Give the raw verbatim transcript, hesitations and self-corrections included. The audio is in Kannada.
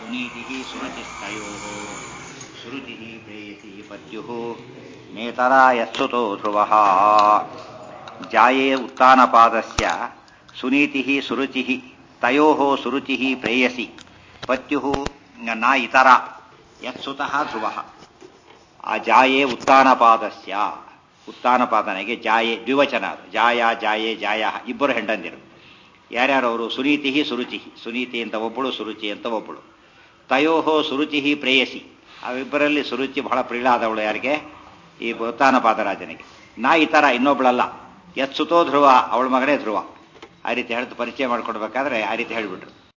ಸುನೀತಿಃ ಸುರತಿಸ್ತಯೋಃ ಶ್ರುತಿಃ ಪ್ರೇಯಸಿ ಪತ್ಯುಃ ನೇತರ ಯತ್ಸುತೋ ಧ್ರುವಃ ಜಾಯೇ ಉತ್ಥಾನಪಾದಸ್ಯ ಸುನೀತಿಃ ಸುರುಚಿಃ ತಯೋಃ ಸುರುಚಿಃ ಪ್ರೇಯಸಿ ಪತ್ಯುಃ ನ ಇತರ ಯತ್ಸುತಃ ಧ್ರುವಃ. ಆ ಜಾಯೇ ಉತ್ಥಾನಪಾದಸ್ಯ, ಉತ್ಥಾನಪಾದನೆಗೆ ಜಾಯೇ ದ್ವಿವಚನ, ಅದು ಜಾಯ ಜಾಯೇ ಜಾಯ, ಇಬ್ಬರು ಹೆಂಡಂದಿರು. ಯಾರ್ಯಾರು ಅವರು? ಸುನೀತಿ ಸುರುಚಿ, ಸುನೀತಿ ಅಂತ ಒಬ್ಬಳು, ಸುರುಚಿ ಅಂತ ಒಬ್ಬಳು. ತಯೋಹೋ ಸುರುಚಿ ಪ್ರೇಯಸಿ, ಅವಿಬ್ಬರಲ್ಲಿ ಸುರುಚಿ ಬಹಳ ಪ್ರಿಯಳಾದವಳು ಯಾರಿಗೆ? ಈ ಉತ್ಥಾನಪಾದರಾಜನಿಗೆ. ನಾ ಇತರ ಇನ್ನೊಬ್ಬಳಲ್ಲ, ಯತ್ಸುತೋ ಧ್ರುವ, ಅವಳ ಮಗನೇ ಧ್ರುವ. ಆ ರೀತಿ ಹೇಳ್ತು ಪರಿಚಯ ಮಾಡ್ಕೊಡ್ಬೇಕಾದ್ರೆ ಆ ರೀತಿ ಹೇಳಿಬಿಟ್ರು.